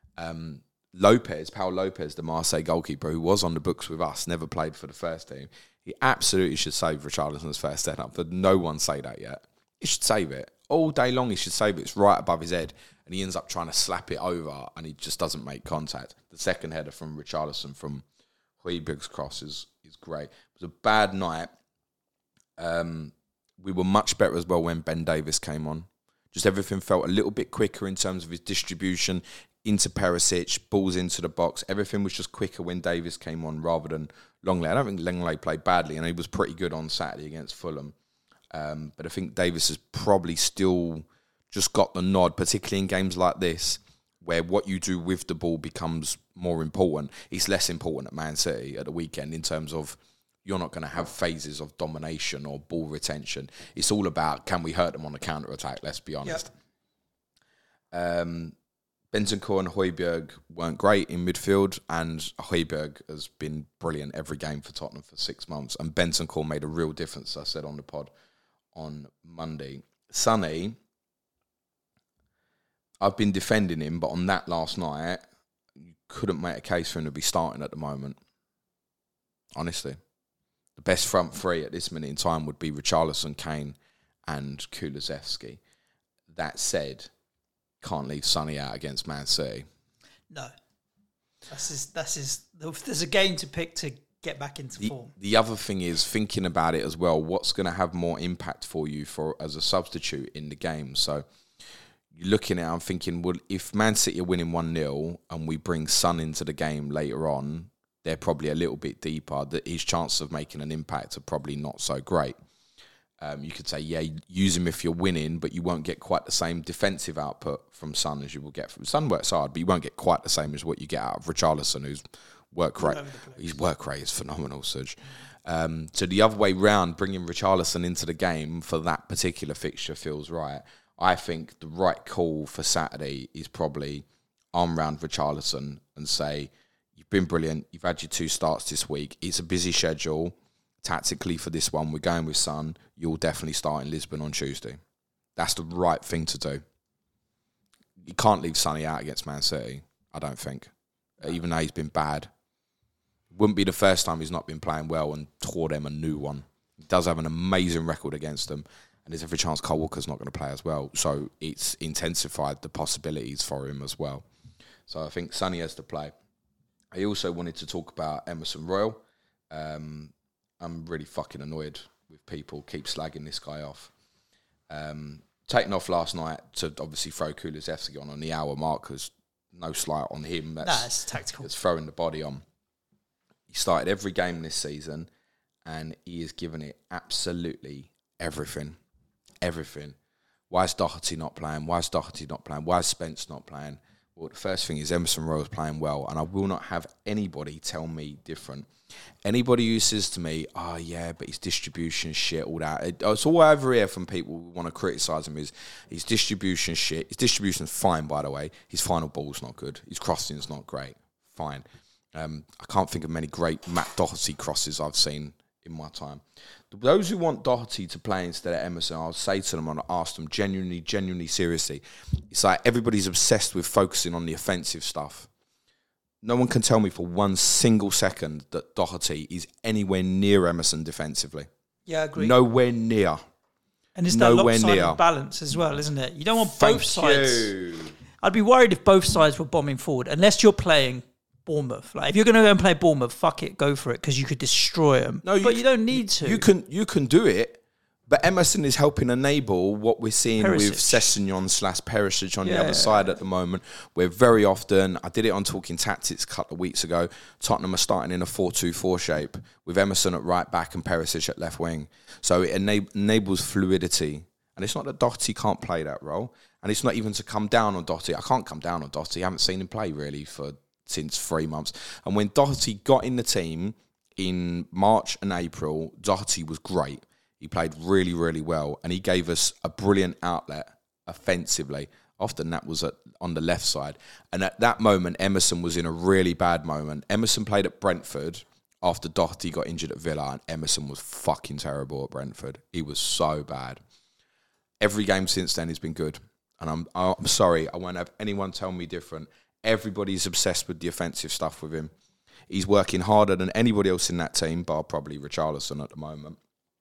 [SPEAKER 1] Paul Lopez, the Marseille goalkeeper, who was on the books with us, never played for the first team. He absolutely should save Richarlison's first setup, but no one say that yet. He should save it. All day long he should save it. It's right above his head, and he ends up trying to slap it over, and he just doesn't make contact. The second header from Richarlison from Højbjerg's cross is great. It was a bad night. We were much better as well when Ben Davies came on. Just everything felt a little bit quicker in terms of his distribution into Perisic, balls into the box. Everything was just quicker when Davies came on rather than Longley. I don't think Longley played badly, and he was pretty good on Saturday against Fulham. But I think Davies has probably still just got the nod, particularly in games like this, where what you do with the ball becomes more important. It's less important at Man City at the weekend in terms of you're not going to have phases of domination or ball retention. It's all about, can we hurt them on the counter-attack, let's be honest. Yep. Bentancur and Højbjerg weren't great in midfield, and Højbjerg has been brilliant every game for Tottenham for 6 months, and Bentancur made a real difference, I said on the pod on Monday. Sonny, I've been defending him, but on that last night, you couldn't make a case for him to be starting at the moment. Honestly. The best front three at this minute in time would be Richarlison, Kane and Kulusevski. That said, can't leave Sonny out against Man City. No.
[SPEAKER 3] There's a game to pick to get back into form.
[SPEAKER 1] The other thing is thinking about it as well, what's going to have more impact for you as a substitute in the game. So you're looking at it and thinking, well, if Man City are winning 1-0 and we bring Son into the game later on, they're probably a little bit deeper, that his chances of making an impact are probably not so great. You could say, yeah, use him if you're winning, but you won't get quite the same defensive output from Son as you will get from... Son works hard, but you won't get quite the same as what you get out of Richarlison, whose work rate... His work rate is phenomenal, Suj. So the other way round, bringing Richarlison into the game for that particular fixture feels right. I think the right call for Saturday is probably arm round Richarlison and say, you've been brilliant, you've had your 2 starts this week, it's a busy schedule. Tactically for this one, we're going with Son. You'll definitely start in Lisbon on Tuesday. That's the right thing to do. You can't leave Sonny out against Man City, I don't think. Even though he's been bad. It wouldn't be the first time he's not been playing well and tore them a new one. He does have an amazing record against them, and there's every chance Kyle Walker's not going to play as well. So it's intensified the possibilities for him as well. So I think Sonny has to play. I also wanted to talk about Emerson Royal. I'm really fucking annoyed with people keep slagging this guy off. Taking off last night to obviously throw Kulusevski on the hour mark, because no slight on him.
[SPEAKER 3] That's tactical.
[SPEAKER 1] It's throwing the body on. He started every game this season, and he has given it absolutely everything. Everything. Why is Doherty not playing? Why is Spence not playing? Well, the first thing is Emerson Royal's playing well, and I will not have anybody tell me different. Anybody who says to me, oh yeah, but his distribution shit, all that. It's all over here from people who want to criticise him is his distribution shit. His distribution's fine, by the way. His final ball's not good. His crossing's not great. Fine. I can't think of many great Matt Doherty crosses I've seen in my time. Those who want Doherty to play instead of Emerson, I'll say to them and I'll ask them genuinely, seriously. It's like everybody's obsessed with focusing on the offensive stuff. No one can tell me for 1 single second that Doherty is anywhere near Emerson defensively.
[SPEAKER 3] Yeah, I agree.
[SPEAKER 1] Nowhere near.
[SPEAKER 3] And it's that
[SPEAKER 1] nowhere
[SPEAKER 3] lopsided
[SPEAKER 1] near.
[SPEAKER 3] balance as well, isn't it? You don't want
[SPEAKER 1] Thank
[SPEAKER 3] both sides.
[SPEAKER 1] you.
[SPEAKER 3] I'd be worried if both sides were bombing forward, unless you're playing Bournemouth. Like, if you're going to go and play Bournemouth, fuck it, go for it, because you could destroy them.
[SPEAKER 1] No,
[SPEAKER 3] but you don't need to.
[SPEAKER 1] You can do it, but Emerson is helping enable what we're seeing
[SPEAKER 3] Perisic.
[SPEAKER 1] with Sessegnon/Perisic on the other side at the moment, where very often, I did it on Talking Tactics a couple of weeks ago, Tottenham are starting in a 4-2-4 shape with Emerson at right back and Perisic at left wing. So it enables fluidity. And it's not that Doherty can't play that role, and it's not even to come down on Doherty. I can't come down on Doherty. I haven't seen him play really since 3 months. And when Doherty got in the team in March and April, Doherty was great. He played really, really well, and he gave us a brilliant outlet offensively. Often that was on the left side. And at that moment, Emerson was in a really bad moment. Emerson played at Brentford after Doherty got injured at Villa, and Emerson was fucking terrible at Brentford. He was so bad. Every game since then has been good. And I'm sorry, I won't have anyone tell me different. Everybody's obsessed with the offensive stuff with him. He's working harder than anybody else in that team, bar probably Richarlison at the moment.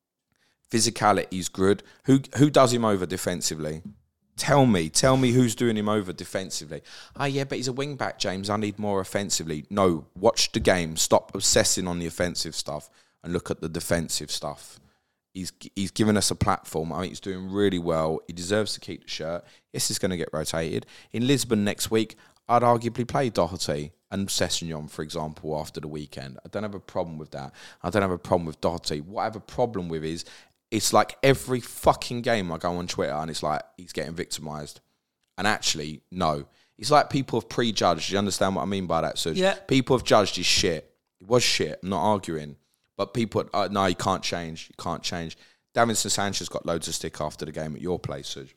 [SPEAKER 1] Physicality's good. Who does him over defensively? Tell me who's doing him over defensively. Oh yeah, but he's a wing back, James. I need more offensively. No, watch the game. Stop obsessing on the offensive stuff and look at the defensive stuff. He's given us a platform. I mean, he's doing really well. He deserves to keep the shirt. Yes, he's going to get rotated. In Lisbon next week, I'd arguably play Doherty and Sessegnon, for example, after the weekend. I don't have a problem with that. I don't have a problem with Doherty. What I have a problem with is it's like every fucking game I go on Twitter and it's like he's getting victimised. And actually, no. It's like people have prejudged. You understand what I mean by that, Suj? Yeah. People have judged his shit. It was shit. I'm not arguing. But people, no, you can't change. You can't change. Davinson Sanchez got loads of stick after the game at your place, Suj.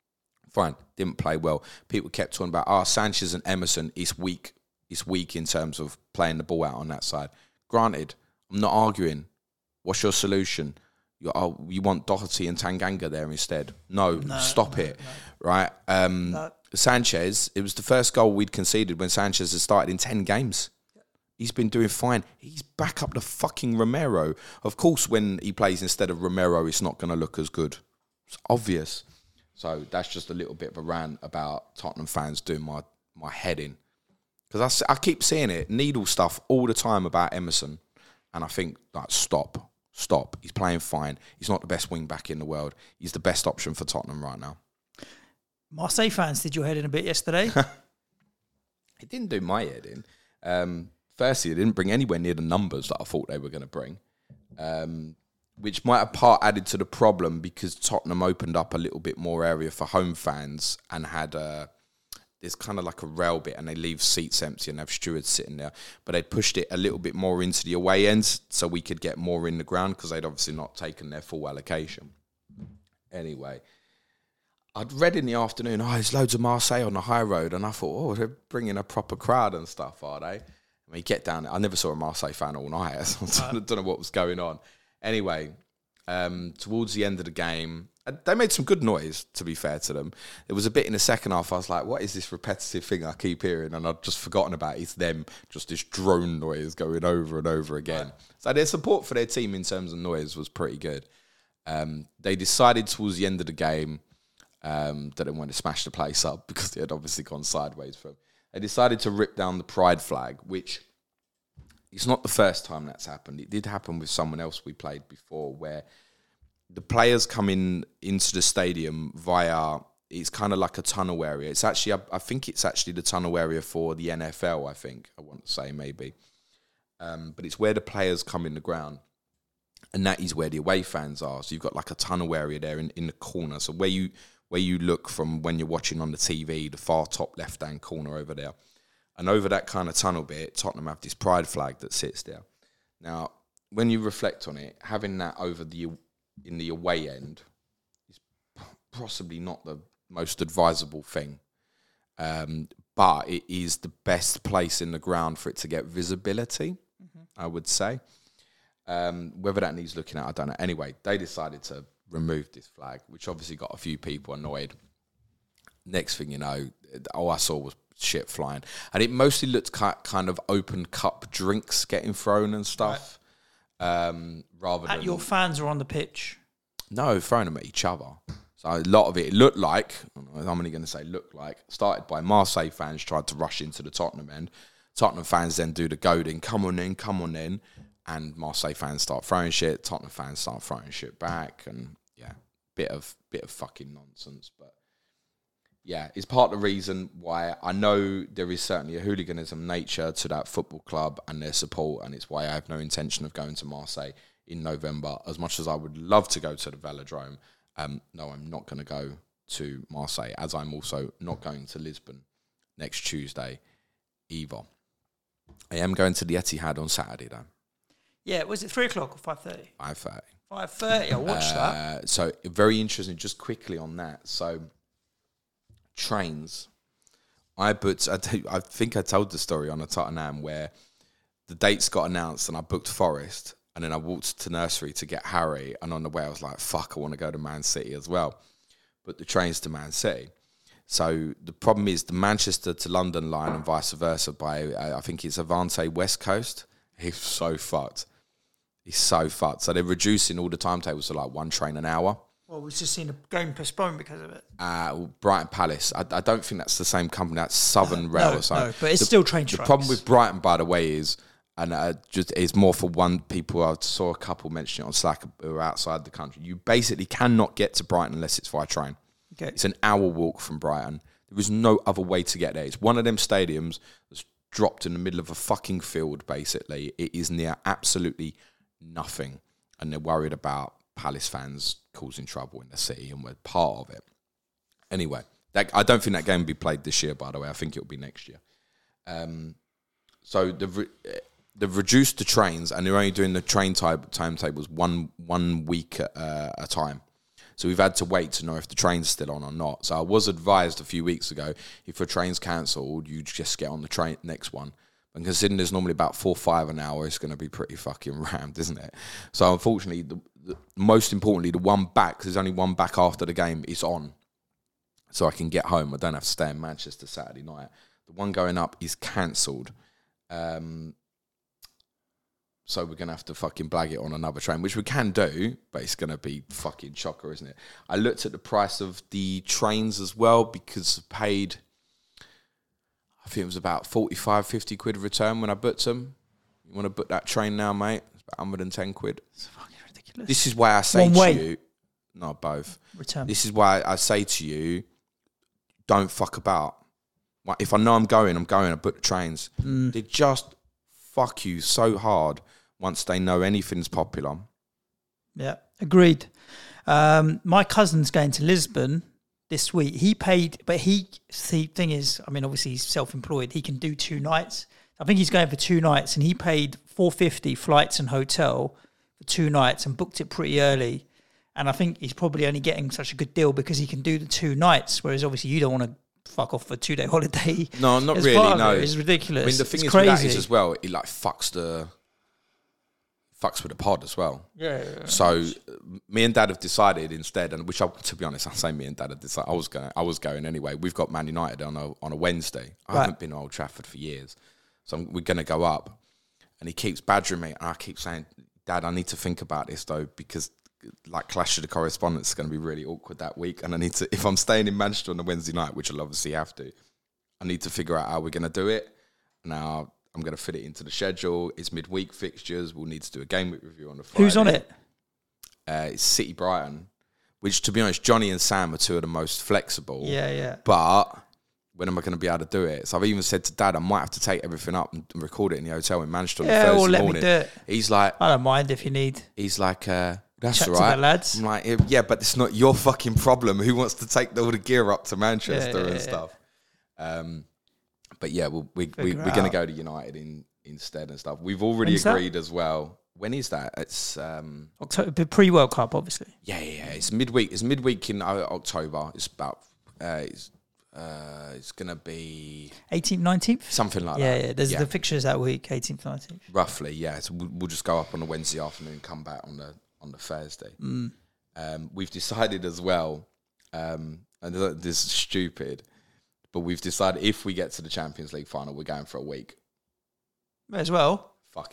[SPEAKER 1] Fine, didn't play well. People kept talking about, Sanchez and Emerson is weak. It's weak in terms of playing the ball out on that side. Granted, I'm not arguing. What's your solution? You want Doherty and Tanganga there instead? No, stop it. No. Right? Sanchez, it was the first goal we'd conceded when Sanchez had started in 10 games. He's been doing fine. He's back up to fucking Romero. Of course, when he plays instead of Romero, it's not going to look as good. It's obvious. So that's just a little bit of a rant about Tottenham fans doing my head in. Because I keep seeing it, needle stuff all the time about Emerson. And I think, like, stop. He's playing fine. He's not the best wing back in the world. He's the best option for Tottenham right now.
[SPEAKER 3] Marseille fans did your head in a bit yesterday.
[SPEAKER 1] It didn't do my head in. Firstly, it didn't bring anywhere near the numbers that I thought they were going to bring, which might have part added to the problem because Tottenham opened up a little bit more area for home fans and had there's kind of like a rail bit and they leave seats empty and have stewards sitting there. But they pushed it a little bit more into the away ends so we could get more in the ground because they'd obviously not taken their full allocation. Anyway, I'd read in the afternoon, there's loads of Marseille on the high road. And I thought, they're bringing a proper crowd and stuff, are they? I mean, get down there. I never saw a Marseille fan all night. I don't know what was going on. Anyway, towards the end of the game, they made some good noise, to be fair to them. There was a bit in the second half, I was like, what is this repetitive thing I keep hearing? And I'd just forgotten about it. It's them, just this drone noise going over and over again. Right. So their support for their team in terms of noise was pretty good. They decided towards the end of the game that they wanted to smash the place up because they had obviously gone sideways for them. They decided to rip down the pride flag, which it's not the first time that's happened. It did happen with someone else we played before where the players come into the stadium via, it's kind of like a tunnel area. It's actually, I think it's actually the tunnel area for the NFL, I want to say maybe. But it's where the players come in the ground. And that is where the away fans are. So you've got like a tunnel area there in the corner. So where you look from when you're watching on the TV, the far top left-hand corner over there. And over that kind of tunnel bit, Tottenham have this pride flag that sits there. Now, when you reflect on it, having that in the away end is possibly not the most advisable thing. But it is the best place in the ground for it to get visibility, I would say. Whether that needs looking at, I don't know. Anyway, they decided to remove this flag, which obviously got a few people annoyed. Next thing you know, all I saw was shit flying. And it mostly looked kind of open cup drinks getting thrown and stuff. Right. Rather than...
[SPEAKER 3] Your fans are on the pitch?
[SPEAKER 1] No, throwing them at each other. So a lot of it looked like, I'm only going to say looked like, started by Marseille fans tried to rush into the Tottenham end. Tottenham fans then do the goading, come on in. And Marseille fans start throwing shit. Tottenham fans start throwing shit back. And yeah, bit of fucking nonsense. But yeah, it's part of the reason why I know there is certainly a hooliganism nature to that football club and their support. And it's why I have no intention of going to Marseille in November. As much as I would love to go to the Velodrome, no, I'm not going to go to Marseille, as I'm also not going to Lisbon next Tuesday either. I am going to the Etihad on Saturday, though.
[SPEAKER 3] Yeah, was it 3 o'clock or 5:30?
[SPEAKER 1] 5:30.
[SPEAKER 3] 5:30, I watched that.
[SPEAKER 1] So, very interesting, just quickly on that. So, trains. I think I told the story on a Tottenham where the dates got announced and I booked Forest. And then I walked to nursery to get Harry. And on the way, I was like, fuck, I want to go to Man City as well. But the train's to Man City. So the problem is the Manchester to London line and vice versa by, I think it's Avante West Coast. He's so fucked. So they're reducing all the timetables to like one train an hour.
[SPEAKER 3] Well, we've just seen a game postponed because of it.
[SPEAKER 1] Brighton Palace. I don't think that's the same company. That's Southern Rail or something.
[SPEAKER 3] No, but it's still train strikes.
[SPEAKER 1] The problem with Brighton, by the way, is... And just it's more for one people. I saw a couple mention it on Slack who are outside the country. You basically cannot get to Brighton unless it's via train.
[SPEAKER 3] Okay.
[SPEAKER 1] It's an hour walk from Brighton. There is no other way to get there. It's one of them stadiums that's dropped in the middle of a fucking field, basically. It is near absolutely nothing. And they're worried about Palace fans causing trouble in the city, and we're part of it. Anyway, I don't think that game will be played this year, by the way. I think it'll be next year. So they've reduced the trains, and they're only doing the train timetables one week at a time. So we've had to wait to know if the train's still on or not. So I was advised a few weeks ago, if a train's cancelled, you just get on the next one. And considering there's normally about 4 or 5 an hour, it's going to be pretty fucking rammed, isn't it? So unfortunately, most importantly, the one back, 'cause there's only one back after the game, is on. So I can get home. I don't have to stay in Manchester Saturday night. The one going up is cancelled. So we're going to have to fucking blag it on another train, which we can do, but it's going to be fucking chocker, isn't it? I looked at the price of the trains as well, because I paid, I think it was about 45, 50 quid return when I booked them. You want to book that train now, mate? It's about 110 quid.
[SPEAKER 3] It's fucking ridiculous.
[SPEAKER 1] This is why I say to you, no, both.
[SPEAKER 3] Return.
[SPEAKER 1] This is why I say to you, don't fuck about. Like, if I know I'm going, I book the trains. They just fuck you so hard once they know anything's popular.
[SPEAKER 3] Yeah, agreed. My cousin's going to Lisbon this week. He paid, but the thing is, I mean, obviously he's self-employed. He can do 2 nights. I think he's going for 2 nights, and he paid $450 flights and hotel for 2 nights and booked it pretty early. And I think he's probably only getting such a good deal because he can do the 2 nights, whereas obviously you don't want to fuck off for a 2-day holiday.
[SPEAKER 1] No, not really, no.
[SPEAKER 3] It's ridiculous.
[SPEAKER 1] I mean, the thing
[SPEAKER 3] it's
[SPEAKER 1] is
[SPEAKER 3] crazy.
[SPEAKER 1] with that is as well, it like fucks with the pod as well.
[SPEAKER 3] Yeah.
[SPEAKER 1] So me and Dad have decided instead, and which to be honest, I say me and Dad have decided I was going anyway. We've got Man United on a Wednesday. I haven't been to Old Trafford for years, so we're going to go up. And he keeps badgering me, and I keep saying, Dad, I need to think about this though, because like Clash of the Correspondents is going to be really awkward that week, and I need to, if I'm staying in Manchester on a Wednesday night, which I'll obviously have to, I need to figure out how we're going to do it. Now I'm going to fit it into the schedule. It's midweek fixtures. We'll need to do a game week review on the Friday.
[SPEAKER 3] Who's on it?
[SPEAKER 1] It's City Brighton, which, to be honest, Johnny and Sam are 2 of the most flexible.
[SPEAKER 3] Yeah.
[SPEAKER 1] But when am I going to be able to do it? So I've even said to Dad, I might have to take everything up and record it in the hotel in Manchester on Thursday
[SPEAKER 3] or let
[SPEAKER 1] morning.
[SPEAKER 3] me do it.
[SPEAKER 1] He's like,
[SPEAKER 3] I don't mind if you need.
[SPEAKER 1] He's like, that's
[SPEAKER 3] Chat
[SPEAKER 1] all
[SPEAKER 3] to
[SPEAKER 1] right.
[SPEAKER 3] the lads.
[SPEAKER 1] I'm like, yeah, but it's not your fucking problem. Who wants to take all the gear up to Manchester and stuff? But yeah, we're going to go to United instead and stuff. We've already agreed as well. When is that? It's
[SPEAKER 3] October, pre-World Cup, obviously.
[SPEAKER 1] Yeah. It's midweek. It's midweek in October. It's about it's going to be
[SPEAKER 3] 18th, 19th?
[SPEAKER 1] Something like that.
[SPEAKER 3] Yeah. There's the fixtures that week, 18th, 19th.
[SPEAKER 1] Roughly, yeah. So we'll just go up on a Wednesday afternoon and come back on the Thursday. We've decided as well, and this is stupid, but we've decided if we get to the Champions League final, we're going for a week.
[SPEAKER 3] May as well.
[SPEAKER 1] Fuck it.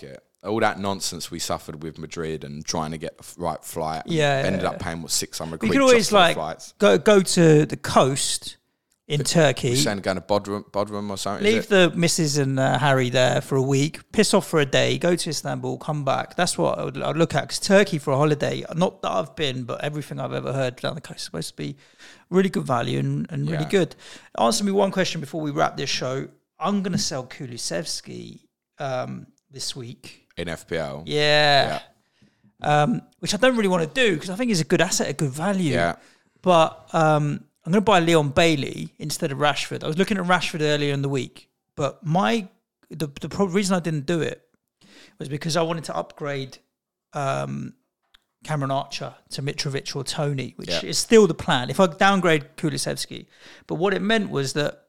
[SPEAKER 1] all that nonsense we suffered with Madrid and trying to get the right flight. Ended up paying 600 quid.
[SPEAKER 3] You could always
[SPEAKER 1] just for flights.
[SPEAKER 3] go to the coast in Turkey.
[SPEAKER 1] You're saying going to Bodrum or something.
[SPEAKER 3] Leave the missus and Harry there for a week. Piss off for a day. Go to Istanbul. Come back. That's what I'd look at. Because Turkey for a holiday, not that I've been, but everything I've ever heard down the coast is supposed to be really good value and really good. Answer me one question before we wrap this show. I'm going to sell Kulusevski this week
[SPEAKER 1] in FPL.
[SPEAKER 3] Yeah. Which I don't really want to do because I think he's a good asset, a good value.
[SPEAKER 1] Yeah.
[SPEAKER 3] But I'm going to buy Leon Bailey instead of Rashford. I was looking at Rashford earlier in the week, but the reason I didn't do it was because I wanted to upgrade Cameron Archer to Mitrovic or Tony, which is still the plan. If I downgrade Kulusevski, but what it meant was that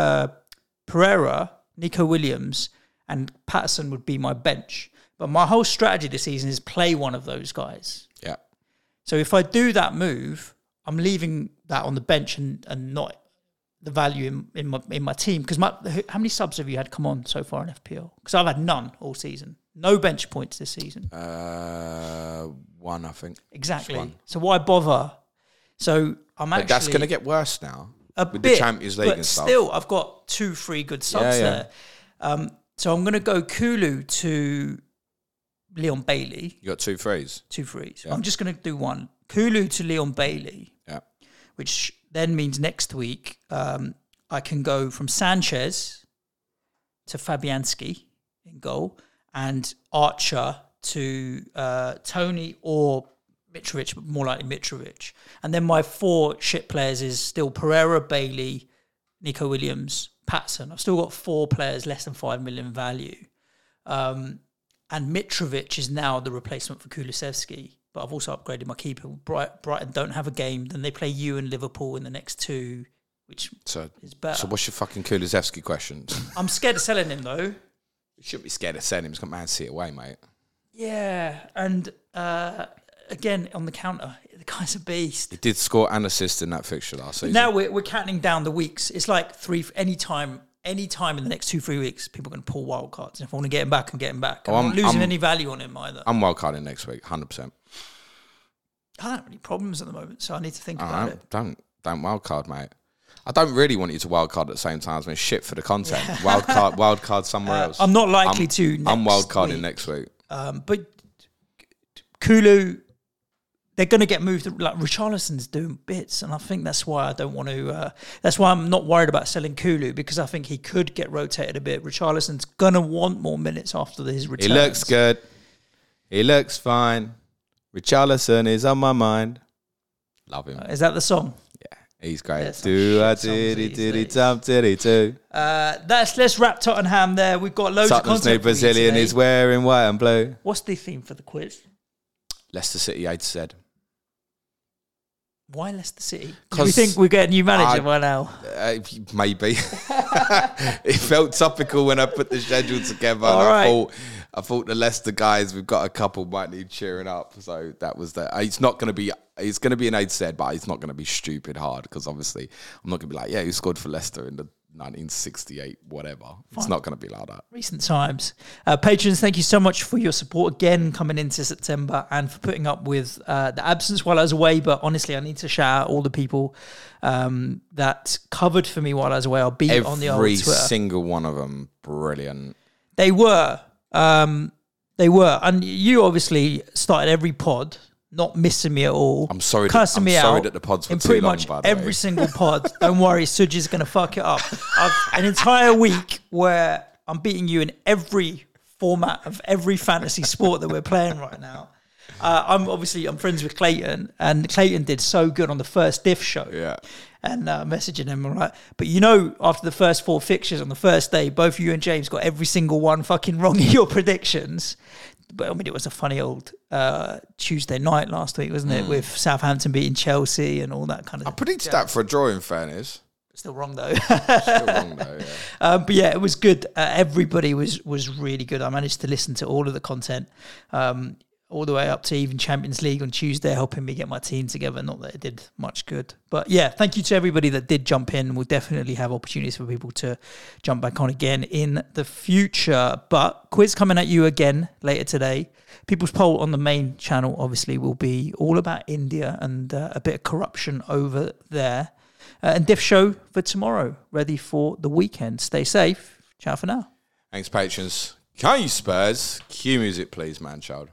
[SPEAKER 3] Pereira, Nico Williams, and Patterson would be my bench. But my whole strategy this season is play one of those guys.
[SPEAKER 1] Yeah.
[SPEAKER 3] So if I do that move, I'm leaving that on the bench and not the value in my team. Because how many subs have you had come on so far in FPL? Because I've had none all season. No bench points this season.
[SPEAKER 1] One, I think.
[SPEAKER 3] Exactly. So why bother? So
[SPEAKER 1] But that's going to get worse now.
[SPEAKER 3] With
[SPEAKER 1] the Champions League and stuff.
[SPEAKER 3] But still, I've got 2-3 good subs there. So I'm going to go Kulu to Leon Bailey.
[SPEAKER 1] You got 2 frees?
[SPEAKER 3] 2 frees. Yeah. I'm just going to do one. Kulu to Leon Bailey.
[SPEAKER 1] Yeah.
[SPEAKER 3] Which then means next week I can go from Sanchez to Fabianski in goal and Archer to Tony or Mitrovic, but more likely Mitrovic. And then my 4 shit players is still Pereira, Bailey, Nico Williams, Patterson. I've still got 4 players less than 5 million value. And Mitrovic is now the replacement for Kulusevski. But I've also upgraded my keeper. Brighton don't have a game. Then they play you and Liverpool in the next 2, which is better.
[SPEAKER 1] So what's your fucking Kulusevski question?
[SPEAKER 3] I'm scared of selling him, though.
[SPEAKER 1] You shouldn't be scared of selling him. He's got Man City away, mate.
[SPEAKER 3] Yeah, and again, on the counter, the guy's a beast.
[SPEAKER 1] He did score an assist in that fixture last season.
[SPEAKER 3] Now we're counting down the weeks. It's like 3 any time in the next 2-3 weeks, people are going to pull wild cards. And if I want to get him back, I'm getting back. I'm not losing any value on him either.
[SPEAKER 1] I'm wild carding next week, 100%.
[SPEAKER 3] I don't have any problems at the moment, so I need to think about it.
[SPEAKER 1] Don't wild card, mate. I don't really want you to wild card at the same time as me. Shit for the content. Wild card somewhere else.
[SPEAKER 3] I'm not likely to.
[SPEAKER 1] I'm wild carding next week.
[SPEAKER 3] But Kulu, they're going to get moved. Like Richarlison's doing bits, and I think that's why I don't want to. That's why I'm not worried about selling Kulu because I think he could get rotated a bit. Richarlison's going to want more minutes after his return.
[SPEAKER 1] He looks good. He looks fine. Richarlison is on my mind. Love him.
[SPEAKER 3] Is that the song?
[SPEAKER 1] Yeah, he's great. Do-a-diddy-diddy-dum-diddy-too.
[SPEAKER 3] Let's wrap Tottenham there. We've got loads of content.
[SPEAKER 1] New Brazilian is wearing white and blue.
[SPEAKER 3] What's the theme for the quiz?
[SPEAKER 1] Leicester City, I'd said.
[SPEAKER 3] Why Leicester City? Do you think we get a new manager by now?
[SPEAKER 1] Maybe. It felt topical when I put the schedule together. I thought the Leicester guys, we've got a couple might need cheering up. So that was the. It's not going to be. It's going to be an Aid said, but it's not going to be stupid hard because obviously I'm not going to be like, yeah, who scored for Leicester in the 1968 whatever. Fine. It's not going to be like that.
[SPEAKER 3] Recent times. Patrons, thank you so much for your support again coming into September and for putting up with the absence while I was away. But honestly, I need to shout out all the people that covered for me while I was away. I'll be on the old Twitter.
[SPEAKER 1] Every single one of them, brilliant.
[SPEAKER 3] They were. And you obviously started every pod not missing me at all.
[SPEAKER 1] I'm sorry.
[SPEAKER 3] Cussing me out.
[SPEAKER 1] Sorry that the pods were too long, by the way.
[SPEAKER 3] Every single pod. Don't worry, Suj is going to fuck it up. I've an entire week where I'm beating you in every format of every fantasy sport that we're playing right now. I'm friends with Clayton, and Clayton did so good on the first diff show.
[SPEAKER 1] Yeah.
[SPEAKER 3] And messaging him, I'm like, but after the first 4 fixtures on the first day, both you and James got every single one fucking wrong in your predictions. But I mean, it was a funny old Tuesday night last week, wasn't it? With Southampton beating Chelsea and all that kind of.
[SPEAKER 1] I predicted that for a draw. In fairness,
[SPEAKER 3] still wrong though.
[SPEAKER 1] Yeah.
[SPEAKER 3] But yeah, it was good. Everybody was really good. I managed to listen to all of the content. all the way up to even Champions League on Tuesday, helping me get my team together. Not that it did much good. But yeah, thank you to everybody that did jump in. We'll definitely have opportunities for people to jump back on again in the future. But quiz coming at you again later today. People's poll on the main channel, obviously, will be all about India and a bit of corruption over there. And Diff Show for tomorrow, ready for the weekend. Stay safe. Ciao for now.
[SPEAKER 1] Thanks, patrons. Can you Spurs? Cue music, please, man, child.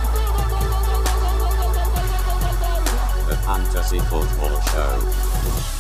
[SPEAKER 2] The Fantasy Football Show.